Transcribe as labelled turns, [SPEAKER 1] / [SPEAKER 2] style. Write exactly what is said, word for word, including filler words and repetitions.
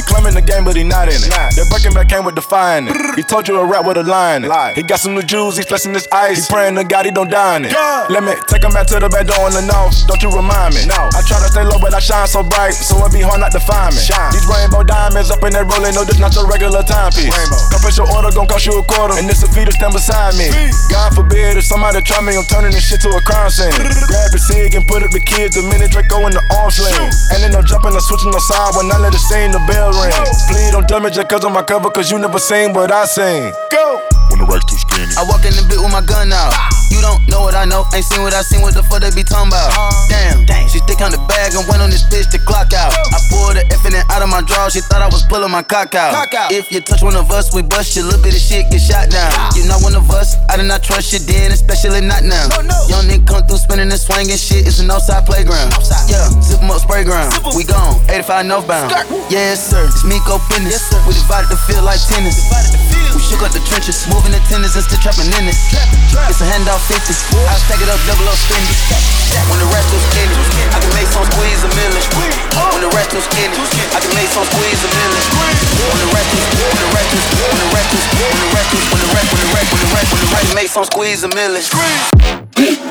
[SPEAKER 1] claiming the game, but he not in it. That Birkin back came with defying it. He told you a rap with a line in it. He got some new jewels, he's flexing his ice. He praying to God he don't die in it. Let me take him back to the back door in the north. Don't you remind me? No. I try to stay low, but I shine so bright, so it be hard not to find me. Shine. These rainbow diamonds up in that rolling, no, this not your regular timepiece. Compress your order, gon' cost you a quarter, and this a fee to stand beside me. God forbid if somebody try me, I'm turning this shit to a crime scene. Grab his cig and put up the kids, the minute Draco in the arm sling. And then I'm jumping and switching the side when I let it sing, the bell ring. Please don't damage it cause of my cover, cause you never seen what I sing. Go!
[SPEAKER 2] When the rack's too skinny,
[SPEAKER 3] I walk in the bit with my gun out. You don't know what I know, ain't seen what I seen, what the fuck they be talking about. Damn, she stick on the bag and went on this bitch to clock out. I pulled the F and then out of my drawers, she thought I was pulling my cock out. If you touch one of us, we bust you, little bit of shit get shot down. You not one of us, I did not trust you then, especially not now. Young nigga come through spinning and swinging shit, it's an outside playground. Yeah, zip 'em up, spray ground, we gone, eighty-five northbound. Yes sir, it's Miko business, we divided the field like tennis. We shook up the trenches, moving the tennis and still trapping in it. It's a handoff fifty, I stack it up, double up, spend it. When the rest was skinny, I can make some squeeze a million. When the rest was skinny, I can make some squeeze a million. When the rest was, when the rest was, when the rest was, when the rest was, when the rest, when the rest, when the rest, when the rest, make some squeeze a million.